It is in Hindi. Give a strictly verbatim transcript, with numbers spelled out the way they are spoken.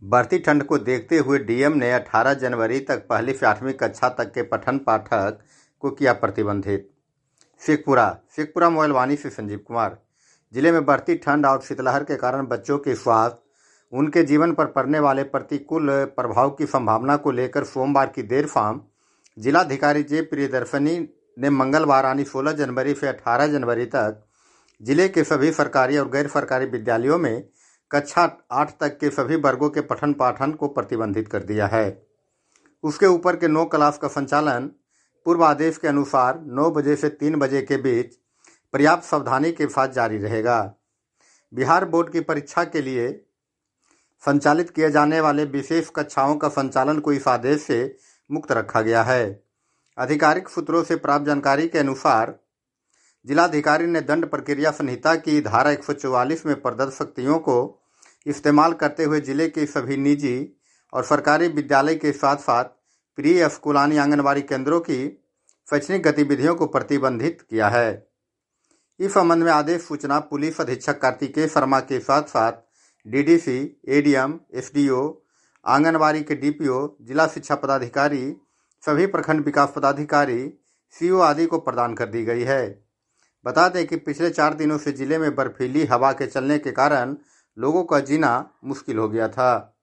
बढ़ती ठंड को देखते हुए डीएम ने अठारह जनवरी तक पहली से आठवीं कक्षा तक के पठन पाठक को किया प्रतिबंधित। शेखपुरा शेखपुरा मोबाइलवानी से संजीव कुमार। जिले में बढ़ती ठंड और शीतलहर के कारण बच्चों के स्वास्थ्य, उनके जीवन पर पड़ने वाले प्रतिकूल प्रभाव की संभावना को लेकर सोमवार की देर शाम जिलाधिकारी जे प्रियदर्शनी ने मंगलवार यानी सोलह जनवरी से अठारह जनवरी तक जिले के सभी सरकारी और गैर सरकारी विद्यालयों में कक्षा आठ तक के सभी वर्गों के पठन पाठन को प्रतिबंधित कर दिया है। उसके ऊपर के नौ क्लास का संचालन पूर्व आदेश के अनुसार नौ बजे से तीन बजे के बीच पर्याप्त सावधानी के साथ जारी रहेगा। बिहार बोर्ड की परीक्षा के लिए संचालित किए जाने वाले विशेष कक्षाओं का संचालन को इस आदेश से मुक्त रखा गया है। आधिकारिक सूत्रों से प्राप्त जानकारी के अनुसार जिलाधिकारी ने दंड प्रक्रिया संहिता की धारा एक सौ चौवालीस में प्रदत्त शक्तियों को इस्तेमाल करते हुए जिले के सभी निजी और सरकारी विद्यालय के साथ साथ प्री स्कूल यानी आंगनबाड़ी केंद्रों की शैक्षणिक गतिविधियों को प्रतिबंधित किया है। इस संबंध में आदेश सूचना पुलिस अधीक्षक कार्तिकेय शर्मा के साथ साथ डीडीसी, एडीएम, एसडीओ, आंगनबाड़ी के डीपीओ, जिला शिक्षा पदाधिकारी, सभी प्रखंड विकास पदाधिकारी, सीओ आदि को प्रदान कर दी गई है। बता दें कि पिछले चार दिनों से जिले में बर्फीली हवा के चलने के कारण लोगों का जीना मुश्किल हो गया था।